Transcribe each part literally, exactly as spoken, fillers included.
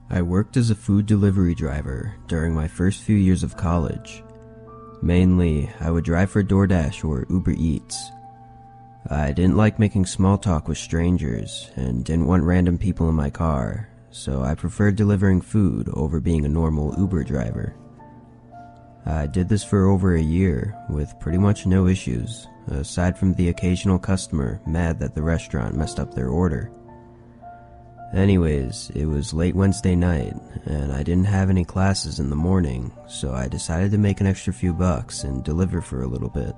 I worked as a food delivery driver during my first few years of college. Mainly, I would drive for DoorDash or Uber Eats. I didn't like making small talk with strangers and didn't want random people in my car, so I preferred delivering food over being a normal Uber driver. I did this for over a year with pretty much no issues, aside from the occasional customer mad that the restaurant messed up their order. Anyways, it was late Wednesday night, and I didn't have any classes in the morning, so I decided to make an extra few bucks and deliver for a little bit.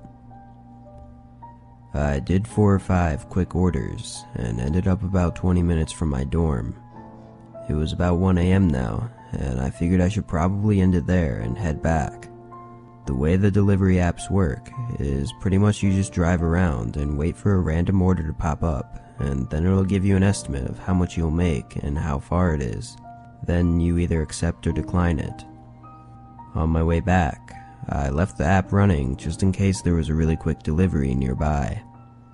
I did four or five quick orders, and ended up about twenty minutes from my dorm. It was about one a m now, and I figured I should probably end it there and head back. The way the delivery apps work is pretty much you just drive around and wait for a random order to pop up, and then it'll give you an estimate of how much you'll make and how far it is. Then you either accept or decline it. On my way back, I left the app running just in case there was a really quick delivery nearby.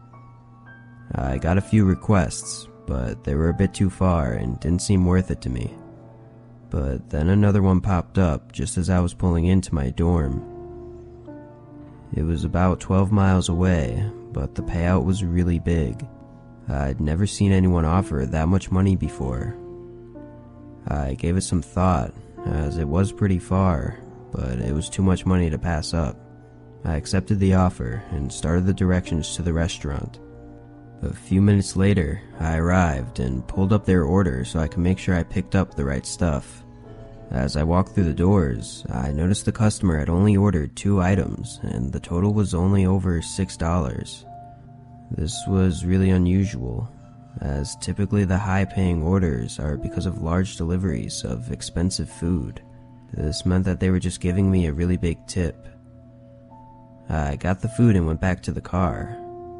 I got a few requests, but they were a bit too far and didn't seem worth it to me. But then another one popped up just as I was pulling into my dorm. It was about twelve miles away, but the payout was really big. I'd never seen anyone offer that much money before. I gave it some thought, as it was pretty far, but it was too much money to pass up. I accepted the offer and started the directions to the restaurant. A few minutes later, I arrived and pulled up their order so I could make sure I picked up the right stuff. As I walked through the doors, I noticed the customer had only ordered two items, and the total was only over six dollars. This was really unusual, as typically the high-paying orders are because of large deliveries of expensive food. This meant that they were just giving me a really big tip. I got the food and went back to the car.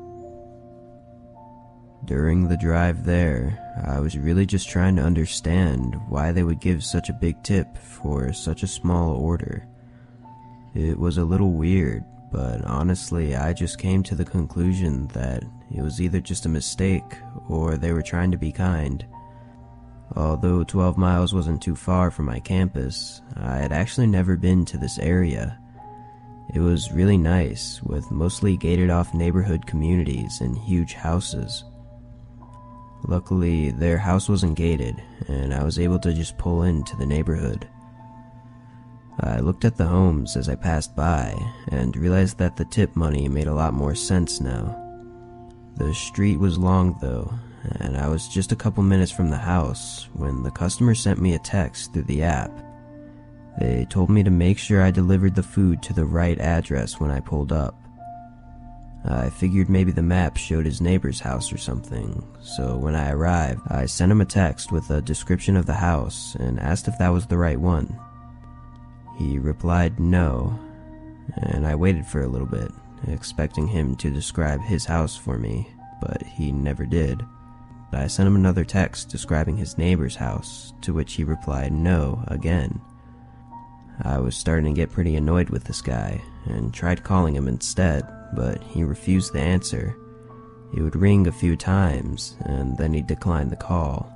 During the drive there, I was really just trying to understand why they would give such a big tip for such a small order. It was a little weird, but honestly, I just came to the conclusion that it was either just a mistake or they were trying to be kind. Although twelve miles wasn't too far from my campus, I had actually never been to this area. It was really nice, with mostly gated-off neighborhood communities and huge houses. Luckily, their house wasn't gated, and I was able to just pull into the neighborhood. I looked at the homes as I passed by, and realized that the tip money made a lot more sense now. The street was long though, and I was just a couple minutes from the house when the customer sent me a text through the app. They told me to make sure I delivered the food to the right address when I pulled up. I figured maybe the map showed his neighbor's house or something, so when I arrived, I sent him a text with a description of the house and asked if that was the right one. He replied no, and I waited for a little bit, expecting him to describe his house for me, but he never did. I sent him another text describing his neighbor's house, to which he replied no again. I was starting to get pretty annoyed with this guy, and tried calling him instead, but he refused to answer. It would ring a few times, and then he'd decline the call.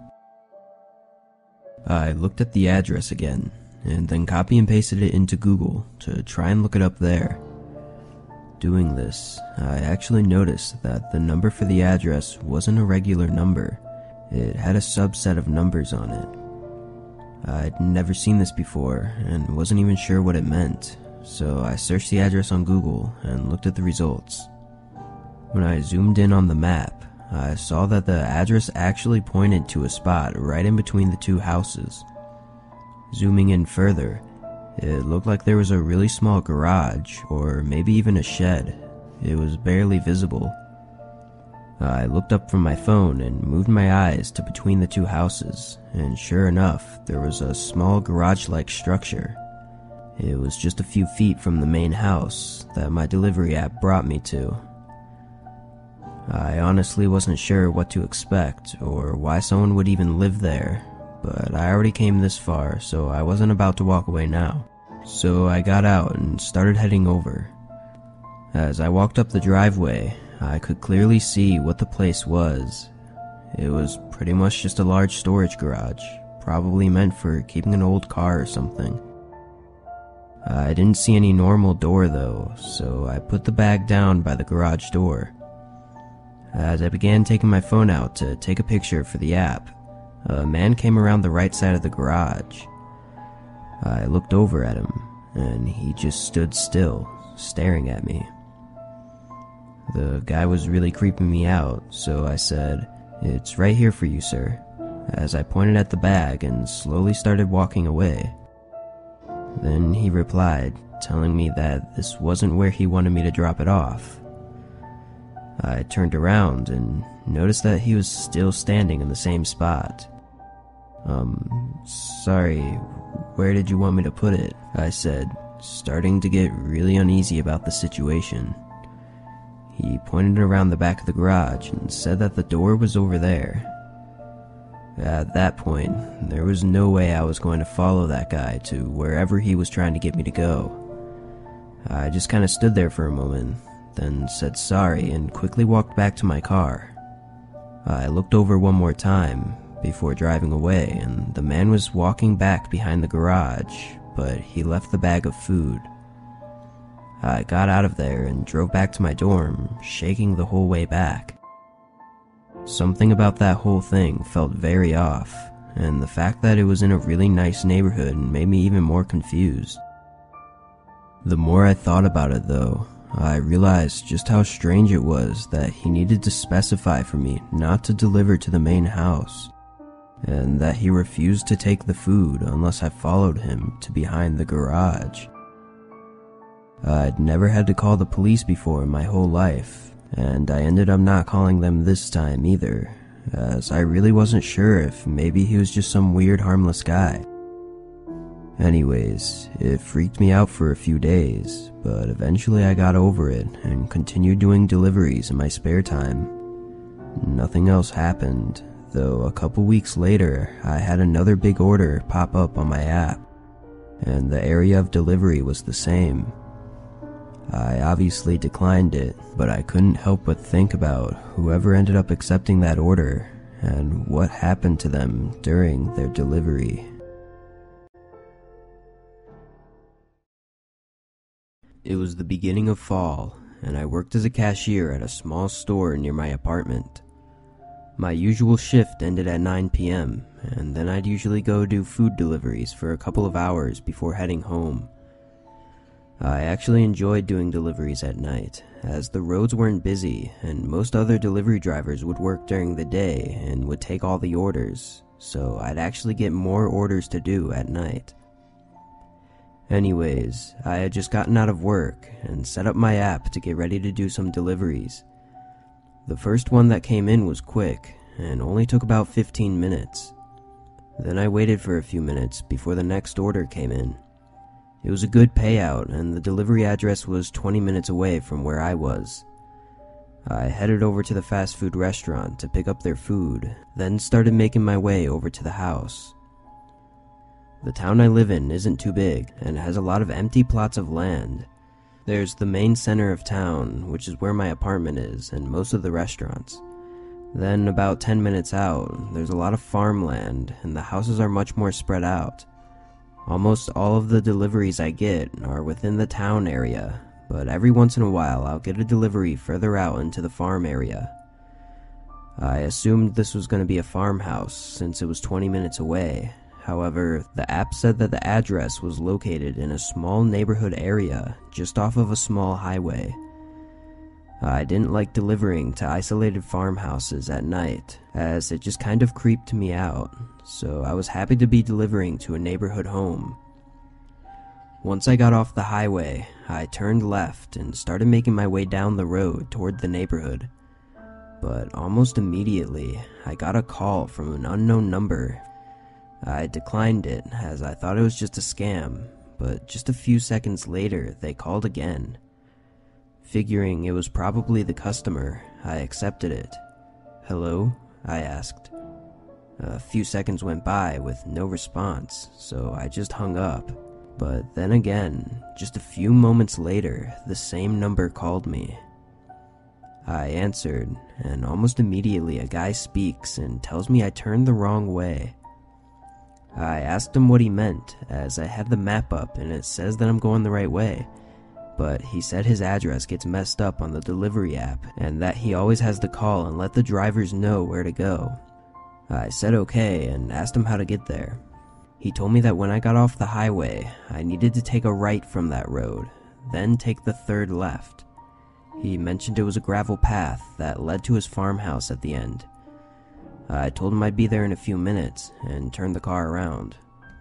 I looked at the address again, and then copy and pasted it into Google to try and look it up there. Doing this, I actually noticed that the number for the address wasn't a regular number. It had a subset of numbers on it. I'd never seen this before, and wasn't even sure what it meant, so I searched the address on Google and looked at the results. When I zoomed in on the map, I saw that the address actually pointed to a spot right in between the two houses. Zooming in further, it looked like there was a really small garage, or maybe even a shed. It was barely visible. I looked up from my phone and moved my eyes to between the two houses, and sure enough, there was a small garage-like structure. It was just a few feet from the main house that my delivery app brought me to. I honestly wasn't sure what to expect, or why someone would even live there, but I already came this far, so I wasn't about to walk away now. So I got out and started heading over. As I walked up the driveway, I could clearly see what the place was. It was pretty much just a large storage garage, probably meant for keeping an old car or something. I didn't see any normal door though, so I put the bag down by the garage door. As I began taking my phone out to take a picture for the app, a man came around the right side of the garage. I looked over at him, and he just stood still, staring at me. The guy was really creeping me out, so I said, "It's right here for you, sir," as I pointed at the bag and slowly started walking away. Then he replied, telling me that this wasn't where he wanted me to drop it off. I turned around and noticed that he was still standing in the same spot. Um, sorry, where did you want me to put it?" I said, starting to get really uneasy about the situation. He pointed around the back of the garage and said that the door was over there. At that point, there was no way I was going to follow that guy to wherever he was trying to get me to go. I just kind of stood there for a moment, then said sorry and quickly walked back to my car. I looked over one more time before driving away, and the man was walking back behind the garage, but he left the bag of food. I got out of there and drove back to my dorm, shaking the whole way back. Something about that whole thing felt very off, and the fact that it was in a really nice neighborhood made me even more confused. The more I thought about it though, I realized just how strange it was that he needed to specify for me not to deliver to the main house, and that he refused to take the food unless I followed him to behind the garage. I'd never had to call the police before in my whole life, and I ended up not calling them this time either, as I really wasn't sure if maybe he was just some weird harmless guy. Anyways, it freaked me out for a few days, but eventually I got over it and continued doing deliveries in my spare time. Nothing else happened, though a couple weeks later I had another big order pop up on my app, and the area of delivery was the same. I obviously declined it, but I couldn't help but think about whoever ended up accepting that order and what happened to them during their delivery. It was the beginning of fall, and I worked as a cashier at a small store near my apartment. My usual shift ended at nine p m, and then I'd usually go do food deliveries for a couple of hours before heading home. I actually enjoyed doing deliveries at night, as the roads weren't busy and most other delivery drivers would work during the day and would take all the orders, so I'd actually get more orders to do at night. Anyways, I had just gotten out of work and set up my app to get ready to do some deliveries. The first one that came in was quick and only took about fifteen minutes. Then I waited for a few minutes before the next order came in. It was a good payout, and the delivery address was twenty minutes away from where I was. I headed over to the fast food restaurant to pick up their food, then started making my way over to the house. The town I live in isn't too big, and has a lot of empty plots of land. There's the main center of town, which is where my apartment is, and most of the restaurants. Then, about ten minutes out, there's a lot of farmland, and the houses are much more spread out. Almost all of the deliveries I get are within the town area, but every once in a while I'll get a delivery further out into the farm area. I assumed this was going to be a farmhouse since it was twenty minutes away. However, the app said that the address was located in a small neighborhood area just off of a small highway. I didn't like delivering to isolated farmhouses at night, as it just kind of creeped me out, so I was happy to be delivering to a neighborhood home. Once I got off the highway, I turned left and started making my way down the road toward the neighborhood. But almost immediately, I got a call from an unknown number. I declined it as I thought it was just a scam, but just a few seconds later they called again. Figuring it was probably the customer, I accepted it. "Hello?" I asked. A few seconds went by with no response, so I just hung up. But then again, just a few moments later, the same number called me. I answered, and almost immediately a guy speaks and tells me I turned the wrong way. I asked him what he meant, as I had the map up and it says that I'm going the right way, but he said his address gets messed up on the delivery app and that he always has to call and let the drivers know where to go. I said okay and asked him how to get there. He told me that when I got off the highway, I needed to take a right from that road, then take the third left. He mentioned it was a gravel path that led to his farmhouse at the end. I told him I'd be there in a few minutes and turned the car around.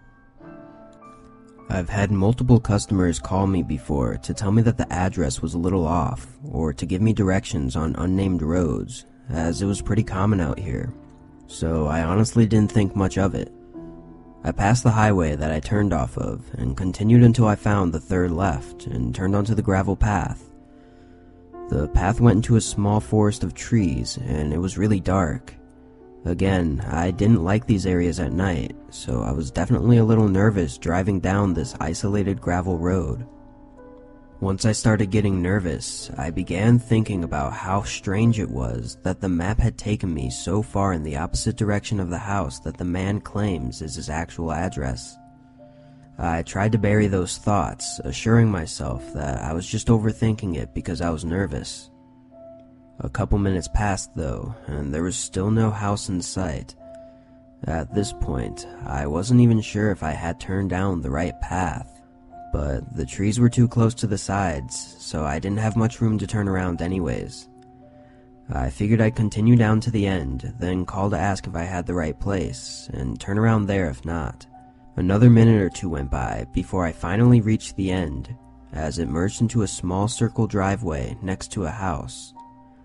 I've had multiple customers call me before to tell me that the address was a little off, or to give me directions on unnamed roads, as it was pretty common out here, so I honestly didn't think much of it. I passed the highway that I turned off of and continued until I found the third left and turned onto the gravel path. The path went into a small forest of trees and it was really dark. Again, I didn't like these areas at night, so I was definitely a little nervous driving down this isolated gravel road. Once I started getting nervous, I began thinking about how strange it was that the map had taken me so far in the opposite direction of the house that the man claims is his actual address. I tried to bury those thoughts, assuring myself that I was just overthinking it because I was nervous. A couple minutes passed though, and there was still no house in sight. At this point, I wasn't even sure if I had turned down the right path, but the trees were too close to the sides, so I didn't have much room to turn around anyways. I figured I'd continue down to the end, then call to ask if I had the right place, and turn around there if not. Another minute or two went by before I finally reached the end, as it merged into a small circle driveway next to a house.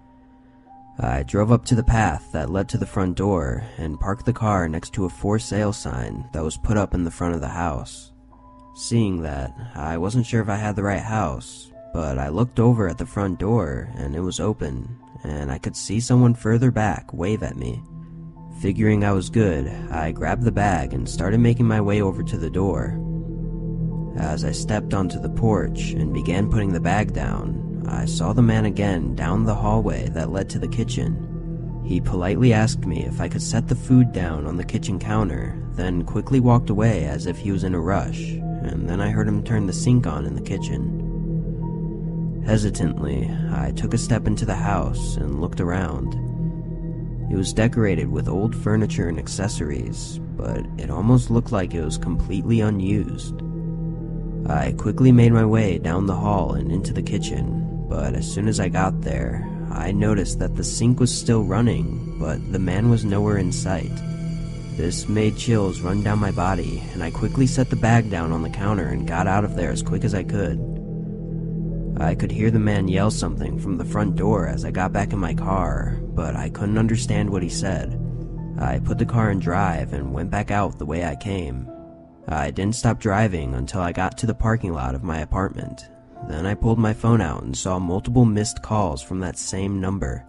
I drove up to the path that led to the front door and parked the car next to a for sale sign that was put up in the front of the house. Seeing that, I wasn't sure if I had the right house, but I looked over at the front door and it was open, and I could see someone further back wave at me. Figuring I was good, I grabbed the bag and started making my way over to the door. As I stepped onto the porch and began putting the bag down, I saw the man again down the hallway that led to the kitchen. He politely asked me if I could set the food down on the kitchen counter, then quickly walked away as if he was in a rush, and then I heard him turn the sink on in the kitchen. Hesitantly, I took a step into the house and looked around. It was decorated with old furniture and accessories, but it almost looked like it was completely unused. I quickly made my way down the hall and into the kitchen, but as soon as I got there, I noticed that the sink was still running, but the man was nowhere in sight. This made chills run down my body, and I quickly set the bag down on the counter and got out of there as quick as I could. I could hear the man yell something from the front door as I got back in my car, but I couldn't understand what he said. I put the car in drive and went back out the way I came. I didn't stop driving until I got to the parking lot of my apartment. Then I pulled my phone out and saw multiple missed calls from that same number.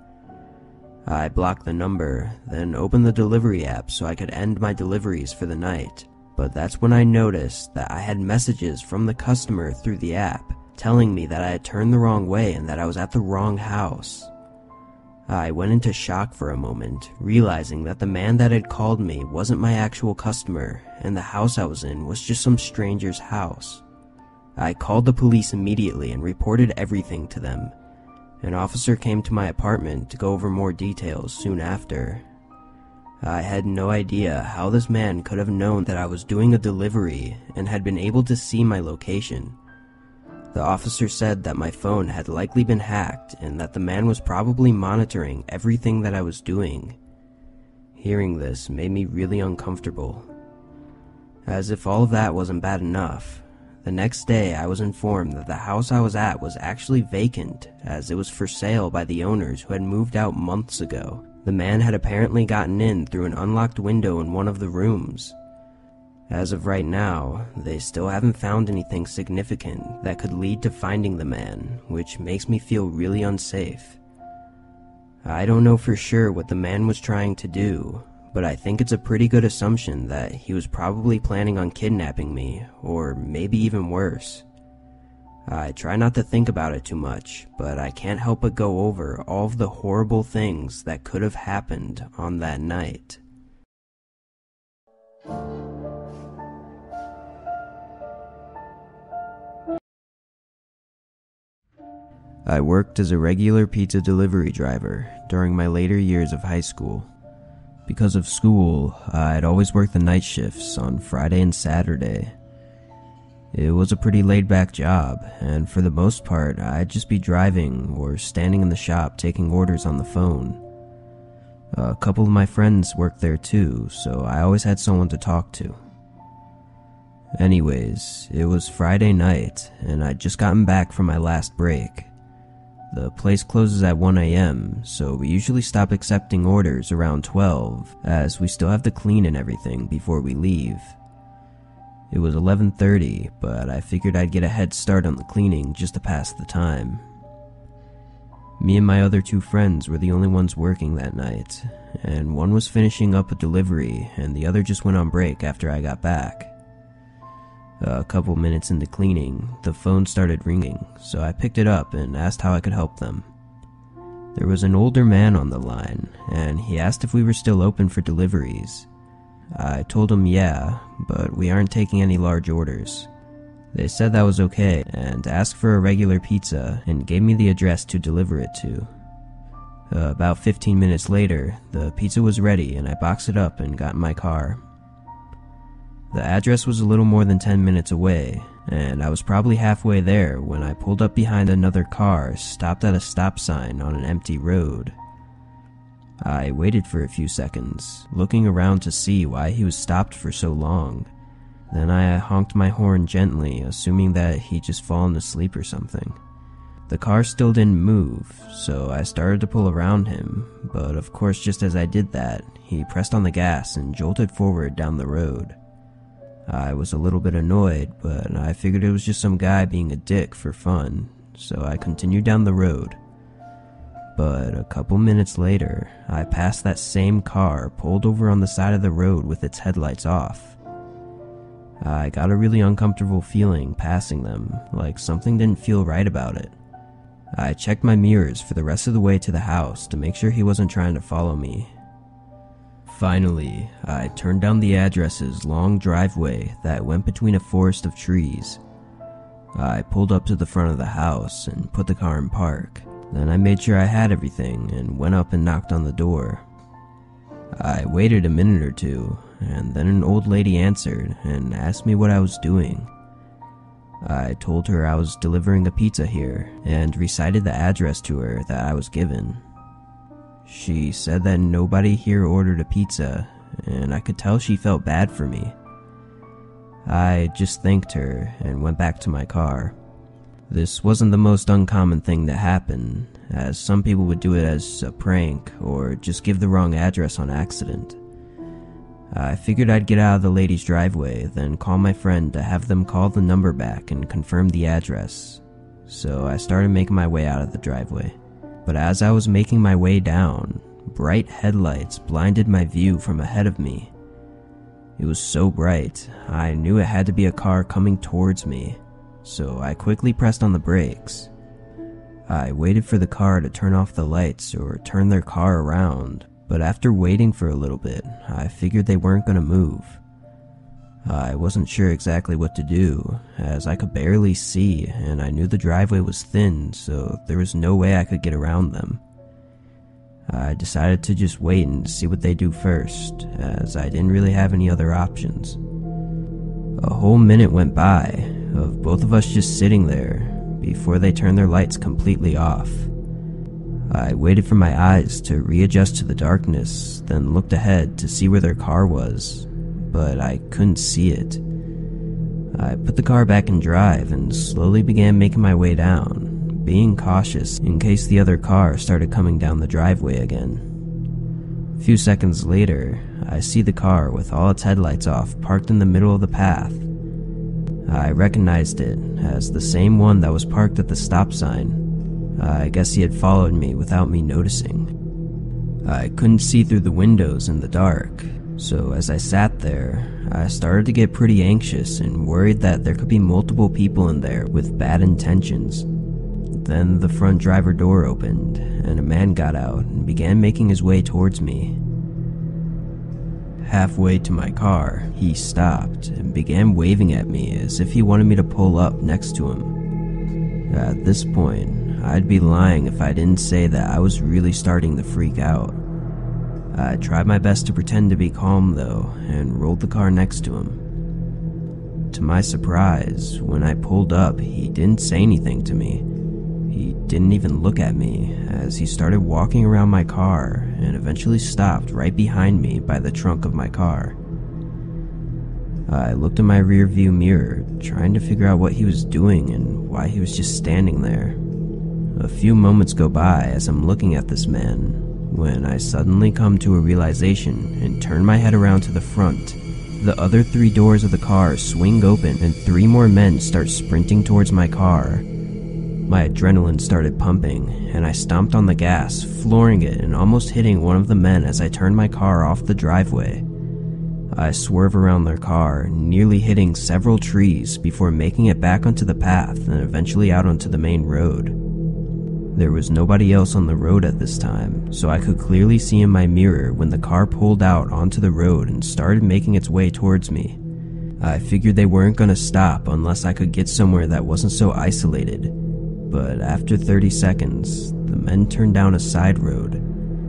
I blocked the number, then opened the delivery app so I could end my deliveries for the night. But that's when I noticed that I had messages from the customer through the app, telling me that I had turned the wrong way and that I was at the wrong house. I went into shock for a moment, realizing that the man that had called me wasn't my actual customer, and the house I was in was just some stranger's house. I called the police immediately and reported everything to them. An officer came to my apartment to go over more details soon after. I had no idea how this man could have known that I was doing a delivery and had been able to see my location. The officer said that my phone had likely been hacked and that the man was probably monitoring everything that I was doing. Hearing this made me really uncomfortable. As if all of that wasn't bad enough, the next day I was informed that the house I was at was actually vacant, as it was for sale by the owners who had moved out months ago. The man had apparently gotten in through an unlocked window in one of the rooms. As of right now, they still haven't found anything significant that could lead to finding the man, which makes me feel really unsafe. I don't know for sure what the man was trying to do, but I think it's a pretty good assumption that he was probably planning on kidnapping me, or maybe even worse. I try not to think about it too much, but I can't help but go over all of the horrible things that could have happened on that night. I worked as a regular pizza delivery driver during my later years of high school. Because of school, I'd always work the night shifts on Friday and Saturday. It was a pretty laid-back job, and for the most part, I'd just be driving or standing in the shop taking orders on the phone. A couple of my friends worked there too, so I always had someone to talk to. Anyways, it was Friday night, and I'd just gotten back from my last break. The place closes at one a m, so we usually stop accepting orders around twelve, as we still have to clean and everything before we leave. It was eleven thirty, but I figured I'd get a head start on the cleaning just to pass the time. Me and my other two friends were the only ones working that night, and one was finishing up a delivery and the other just went on break after I got back. A couple minutes into cleaning, the phone started ringing, so I picked it up and asked how I could help them. There was an older man on the line, and he asked if we were still open for deliveries. I told him yeah, but we aren't taking any large orders. They said that was okay, and asked for a regular pizza and gave me the address to deliver it to. Uh, about fifteen minutes later, the pizza was ready and I boxed it up and got in my car. The address was a little more than ten minutes away, and I was probably halfway there when I pulled up behind another car stopped at a stop sign on an empty road. I waited for a few seconds, looking around to see why he was stopped for so long. Then I honked my horn gently, assuming that he'd just fallen asleep or something. The car still didn't move, so I started to pull around him, but of course just as I did that, he pressed on the gas and jolted forward down the road. I was a little bit annoyed, but I figured it was just some guy being a dick for fun, so I continued down the road. But a couple minutes later, I passed that same car pulled over on the side of the road with its headlights off. I got a really uncomfortable feeling passing them, like something didn't feel right about it. I checked my mirrors for the rest of the way to the house to make sure he wasn't trying to follow me. Finally, I turned down the address's long driveway that went between a forest of trees. I pulled up to the front of the house and put the car in park. Then I made sure I had everything and went up and knocked on the door. I waited a minute or two, and then an old lady answered and asked me what I was doing. I told her I was delivering a pizza here and recited the address to her that I was given. She said that nobody here ordered a pizza, and I could tell she felt bad for me. I just thanked her and went back to my car. This wasn't the most uncommon thing to happen, as some people would do it as a prank or just give the wrong address on accident. I figured I'd get out of the lady's driveway, then call my friend to have them call the number back and confirm the address. So I started making my way out of the driveway. But as I was making my way down, bright headlights blinded my view from ahead of me. It was so bright, I knew it had to be a car coming towards me, so I quickly pressed on the brakes. I waited for the car to turn off the lights or turn their car around, but after waiting for a little bit, I figured they weren't going to move. I wasn't sure exactly what to do, as I could barely see and I knew the driveway was thin, so there was no way I could get around them. I decided to just wait and see what they do first, as I didn't really have any other options. A whole minute went by, of both of us just sitting there, before they turned their lights completely off. I waited for my eyes to readjust to the darkness, then looked ahead to see where their car was, but I couldn't see it. I put the car back in drive and slowly began making my way down, being cautious in case the other car started coming down the driveway again. A few seconds later, I see the car with all its headlights off parked in the middle of the path. I recognized it as the same one that was parked at the stop sign. I guess he had followed me without me noticing. I couldn't see through the windows in the dark, so as I sat there, I started to get pretty anxious and worried that there could be multiple people in there with bad intentions. Then the front driver door opened, and a man got out and began making his way towards me. Halfway to my car, he stopped and began waving at me as if he wanted me to pull up next to him. At this point, I'd be lying if I didn't say that I was really starting to freak out. I tried my best to pretend to be calm though, and rolled the car next to him. To my surprise, when I pulled up, he didn't say anything to me. He didn't even look at me, as he started walking around my car and eventually stopped right behind me by the trunk of my car. I looked in my rear view mirror, trying to figure out what he was doing and why he was just standing there. A few moments go by as I'm looking at this man, when I suddenly come to a realization and turn my head around to the front. The other three doors of the car swing open and three more men start sprinting towards my car. My adrenaline started pumping, and I stomped on the gas, flooring it and almost hitting one of the men as I turned my car off the driveway. I swerve around their car, nearly hitting several trees before making it back onto the path and eventually out onto the main road. There was nobody else on the road at this time, so I could clearly see in my mirror when the car pulled out onto the road and started making its way towards me. I figured they weren't going to stop unless I could get somewhere that wasn't so isolated, but after thirty seconds, the men turned down a side road.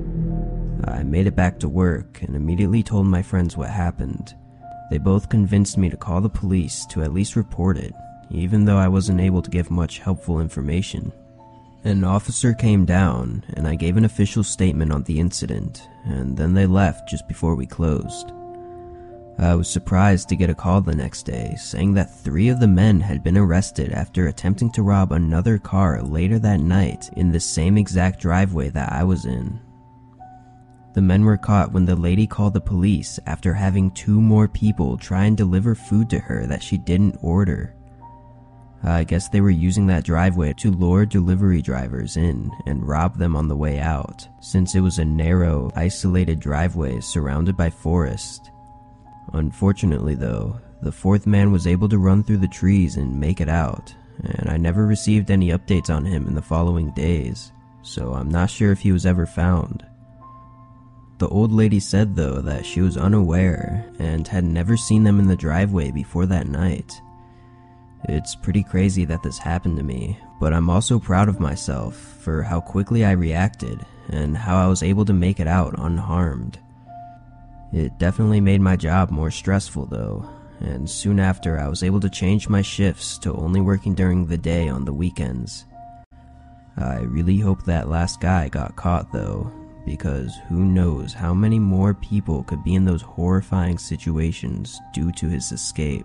I made it back to work and immediately told my friends what happened. They both convinced me to call the police to at least report it, even though I wasn't able to give much helpful information. An officer came down, and I gave an official statement on the incident, and then they left just before we closed. I was surprised to get a call the next day saying that three of the men had been arrested after attempting to rob another car later that night in the same exact driveway that I was in. The men were caught when the lady called the police after having two more people try and deliver food to her that she didn't order. I guess they were using that driveway to lure delivery drivers in and rob them on the way out, since it was a narrow, isolated driveway surrounded by forest. Unfortunately though, the fourth man was able to run through the trees and make it out, and I never received any updates on him in the following days, so I'm not sure if he was ever found. The old lady said though that she was unaware and had never seen them in the driveway before that night. It's pretty crazy that this happened to me, but I'm also proud of myself for how quickly I reacted and how I was able to make it out unharmed. It definitely made my job more stressful though, and soon after I was able to change my shifts to only working during the day on the weekends. I really hope that last guy got caught though, because who knows how many more people could be in those horrifying situations due to his escape.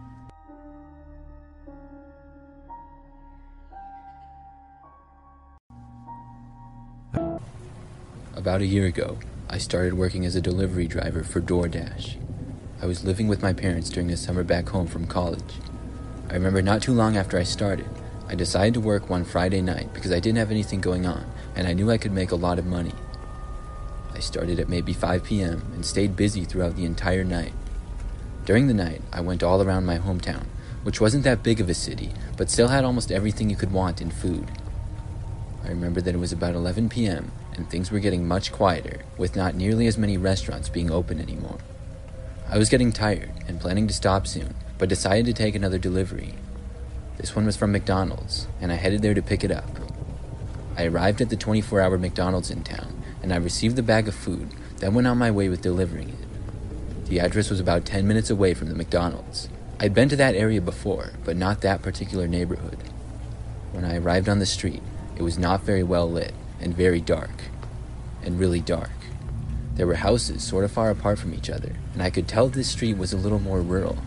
About a year ago, I started working as a delivery driver for DoorDash. I was living with my parents during the summer back home from college. I remember not too long after I started, I decided to work one Friday night because I didn't have anything going on and I knew I could make a lot of money. I started at maybe five p.m. and stayed busy throughout the entire night. During the night, I went all around my hometown, which wasn't that big of a city, but still had almost everything you could want in food. I remember that it was about eleven p.m. and things were getting much quieter, with not nearly as many restaurants being open anymore. I was getting tired and planning to stop soon, but decided to take another delivery. This one was from McDonald's, and I headed there to pick it up. I arrived at the twenty-four hour McDonald's in town, and I received the bag of food, then went on my way with delivering it. The address was about ten minutes away from the McDonald's. I'd been to that area before, but not that particular neighborhood. When I arrived on the street, it was not very well lit, and very dark, and really dark. There were houses sort of far apart from each other, and I could tell this street was a little more rural.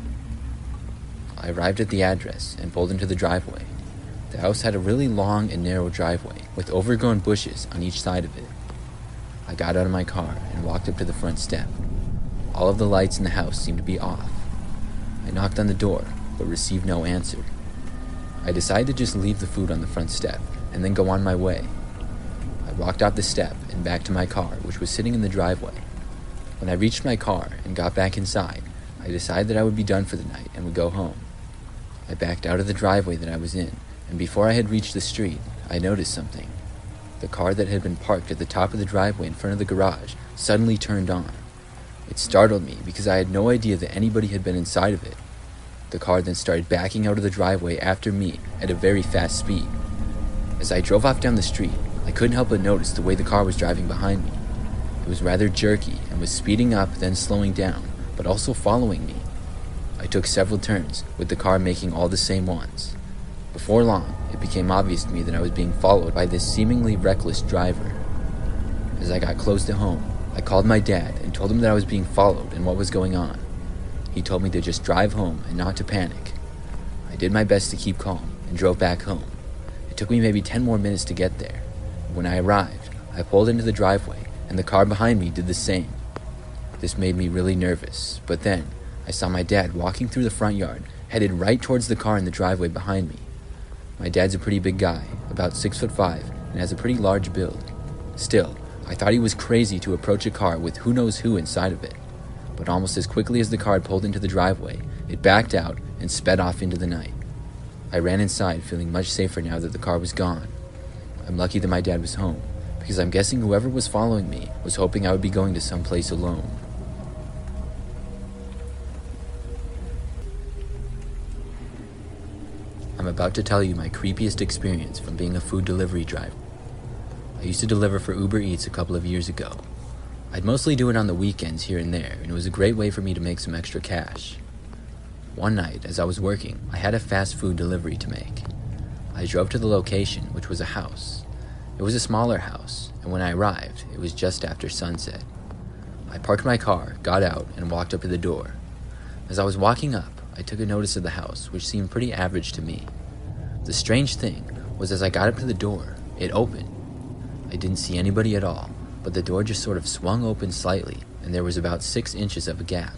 I arrived at the address and pulled into the driveway. The house had a really long and narrow driveway, with overgrown bushes on each side of it. I got out of my car and walked up to the front step. All of the lights in the house seemed to be off. I knocked on the door, but received no answer. I decided to just leave the food on the front step, and then go on my way. I walked up the step and back to my car, which was sitting in the driveway. When I reached my car and got back inside, I decided that I would be done for the night and would go home. I backed out of the driveway that I was in, and before I had reached the street, I noticed something. The car that had been parked at the top of the driveway in front of the garage suddenly turned on. It startled me because I had no idea that anybody had been inside of it. The car then started backing out of the driveway after me at a very fast speed. As I drove off down the street, I couldn't help but notice the way the car was driving behind me. It was rather jerky and was speeding up, then slowing down, but also following me. I took several turns, with the car making all the same ones. Before long, it became obvious to me that I was being followed by this seemingly reckless driver. As I got close to home, I called my dad and told him that I was being followed and what was going on. He told me to just drive home and not to panic. I did my best to keep calm and drove back home. It took me maybe ten more minutes to get there. When I arrived, I pulled into the driveway and the car behind me did the same. This made me really nervous, but then I saw my dad walking through the front yard, headed right towards the car in the driveway behind me. My dad's a pretty big guy, about six foot five, and has a pretty large build. Still, I thought he was crazy to approach a car with who knows who inside of it. But almost as quickly as the car pulled into the driveway, it backed out and sped off into the night. I ran inside, feeling much safer now that the car was gone. I'm lucky that my dad was home, because I'm guessing whoever was following me was hoping I would be going to some place alone. I'm about to tell you my creepiest experience from being a food delivery driver. I used to deliver for Uber Eats a couple of years ago. I'd mostly do it on the weekends here and there, and it was a great way for me to make some extra cash. One night, as I was working, I had a fast food delivery to make. I drove to the location, which was a house. It was a smaller house, and when I arrived, it was just after sunset. I parked my car, got out, and walked up to the door. As I was walking up, I took a notice of the house, which seemed pretty average to me. The strange thing was as I got up to the door, it opened. I didn't see anybody at all, but the door just sort of swung open slightly, and there was about six inches of a gap.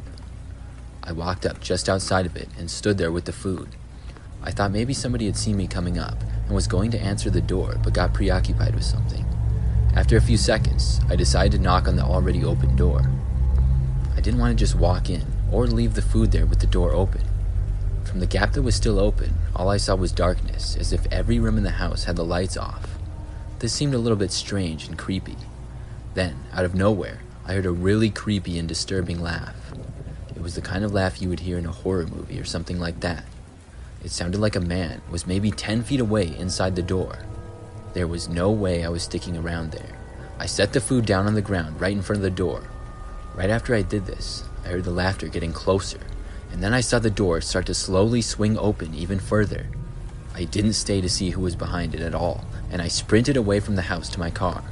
I walked up just outside of it and stood there with the food. I thought maybe somebody had seen me coming up and was going to answer the door, but got preoccupied with something. After a few seconds, I decided to knock on the already open door. I didn't want to just walk in or leave the food there with the door open. From the gap that was still open, all I saw was darkness, as if every room in the house had the lights off. This seemed a little bit strange and creepy. Then, out of nowhere, I heard a really creepy and disturbing laugh. It was the kind of laugh you would hear in a horror movie or something like that. It sounded like a man was maybe ten feet away inside the door. There was no way I was sticking around there. I set the food down on the ground right in front of the door. Right after I did this, I heard the laughter getting closer, and then I saw the door start to slowly swing open even further. I didn't stay to see who was behind it at all, and I sprinted away from the house to my car.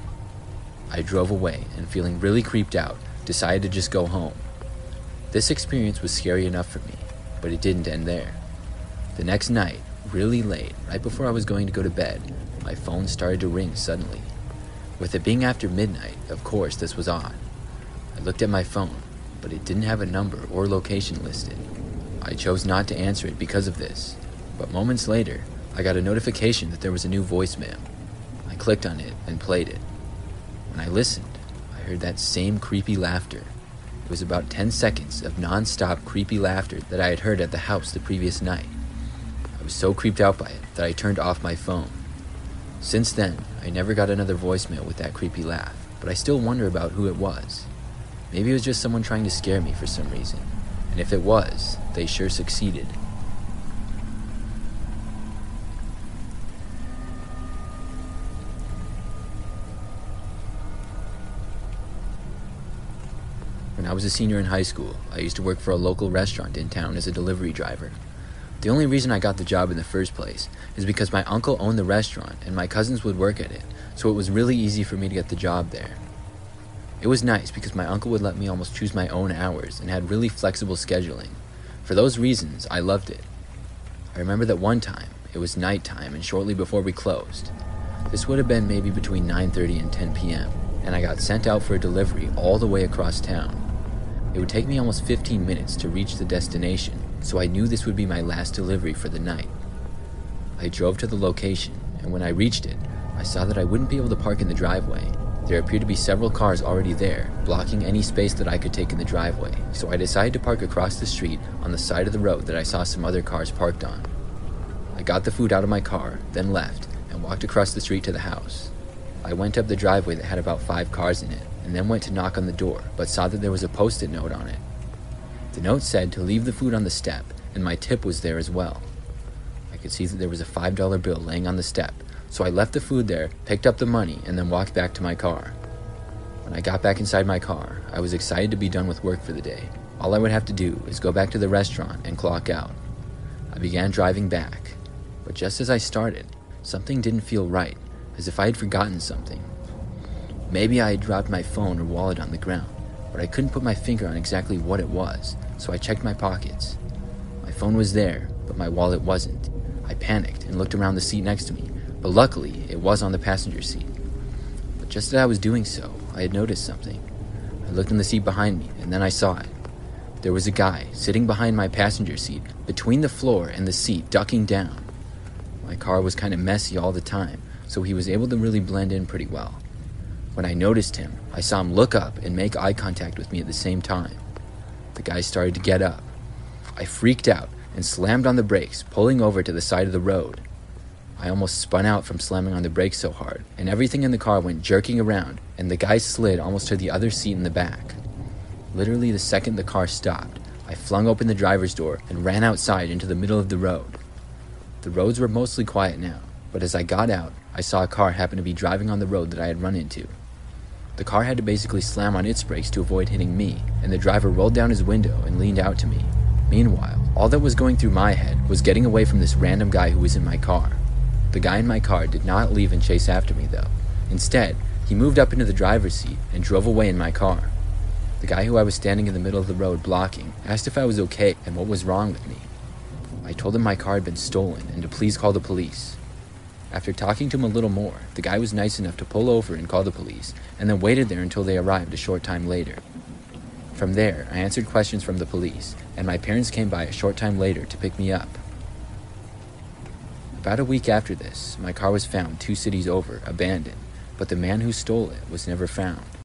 I drove away, and feeling really creeped out, decided to just go home. This experience was scary enough for me, but it didn't end there. The next night, really late, right before I was going to go to bed, my phone started to ring suddenly. With it being after midnight, of course this was odd. I looked at my phone, but it didn't have a number or location listed. I chose not to answer it because of this, but moments later, I got a notification that there was a new voicemail. I clicked on it and played it. When I listened, I heard that same creepy laughter. It was about ten seconds of non-stop creepy laughter that I had heard at the house the previous night. I was so creeped out by it that I turned off my phone. Since then, I never got another voicemail with that creepy laugh, but I still wonder about who it was. Maybe it was just someone trying to scare me for some reason, and if it was, they sure succeeded. When I was a senior in high school, I used to work for a local restaurant in town as a delivery driver. The only reason I got the job in the first place is because my uncle owned the restaurant and my cousins would work at it, so it was really easy for me to get the job there. It was nice because my uncle would let me almost choose my own hours and had really flexible scheduling. For those reasons, I loved it. I remember that one time, it was nighttime and shortly before we closed. This would have been maybe between nine thirty and ten p.m., and I got sent out for a delivery all the way across town. It would take me almost fifteen minutes to reach the destination, so I knew this would be my last delivery for the night. I drove to the location, and when I reached it, I saw that I wouldn't be able to park in the driveway. There appeared to be several cars already there, blocking any space that I could take in the driveway, so I decided to park across the street on the side of the road that I saw some other cars parked on. I got the food out of my car, then left, and walked across the street to the house. I went up the driveway that had about five cars in it, and then went to knock on the door, but saw that there was a post-it note on it. The note said to leave the food on the step, and my tip was there as well. I could see that there was a five dollar bill laying on the step, So I left the food there, picked up the money, and then walked back to my car. When I got back inside my car, I was excited to be done with work for the day. All I would have to do is go back to the restaurant and clock out. I began driving back, but just as I started, something didn't feel right, as if I had forgotten something. Maybe I had dropped my phone or wallet on the ground, but I couldn't put my finger on exactly what it was, so I checked my pockets. My phone was there, but my wallet wasn't. I panicked and looked around the seat next to me, but luckily it was on the passenger seat. But just as I was doing so, I had noticed something. I looked in the seat behind me, and then I saw it. There was a guy sitting behind my passenger seat, between the floor and the seat, ducking down. My car was kind of messy all the time, so he was able to really blend in pretty well. When I noticed him, I saw him look up and make eye contact with me at the same time. The guy started to get up. I freaked out and slammed on the brakes, pulling over to the side of the road. I almost spun out from slamming on the brakes so hard, and everything in the car went jerking around, and the guy slid almost to the other seat in the back. Literally the second the car stopped, I flung open the driver's door and ran outside into the middle of the road. The roads were mostly quiet now, but as I got out, I saw a car happen to be driving on the road that I had run into. The car had to basically slam on its brakes to avoid hitting me, and the driver rolled down his window and leaned out to me. Meanwhile, all that was going through my head was getting away from this random guy who was in my car. The guy in my car did not leave and chase after me, though. Instead, he moved up into the driver's seat and drove away in my car. The guy who I was standing in the middle of the road blocking asked if I was okay and what was wrong with me. I told him my car had been stolen and to please call the police. After talking to him a little more, the guy was nice enough to pull over and call the police, and then waited there until they arrived a short time later. From there, I answered questions from the police, and my parents came by a short time later to pick me up. About a week after this, my car was found two cities over, abandoned, but the man who stole it was never found.